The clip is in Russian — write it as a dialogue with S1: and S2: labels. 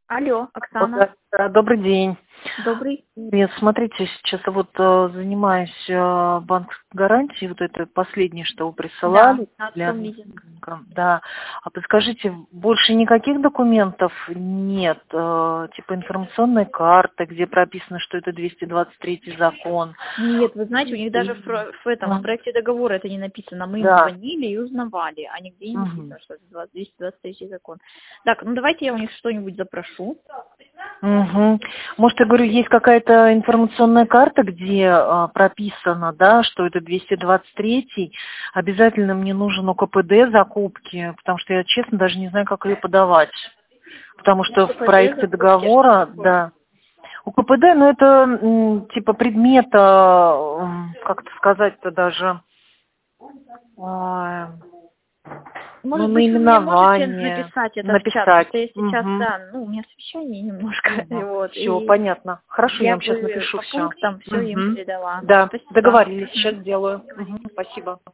S1: Алло, Оксана.
S2: Добрый день.
S1: Добрый.
S2: Нет, смотрите, сейчас вот занимаюсь банк гарантии, вот это последнее, что вы присылали.
S1: Да,
S2: для
S1: лизинг.
S2: Да. А подскажите, больше никаких документов нет? Типа информационной карты, где прописано, что это 223 закон?
S1: Нет, вы знаете, у них даже в проекте договора это не написано. Мы им звонили и узнавали, а нигде не написано, что это 223 закон. Так, ну давайте я у них что-нибудь запрошу.
S2: Угу. Может, я говорю, есть какая-то информационная карта, где прописано, да, что это 223, обязательно мне нужен ОКПД закупки, потому что я, честно, даже не знаю, как ее подавать. Потому что в проекте договора, да, УКПД, ну это типа предмета, как это сказать-то даже,
S1: Может быть, вы мне можете написать это в чат, потому что я сейчас, у меня совещание немножко. Вот,
S2: все, понятно. Хорошо, я вам сейчас
S1: бы
S2: напишу
S1: по
S2: все.
S1: пунктам все им передала.
S2: Да,
S1: Спасибо.
S2: договорились, сейчас сделаю. Спасибо.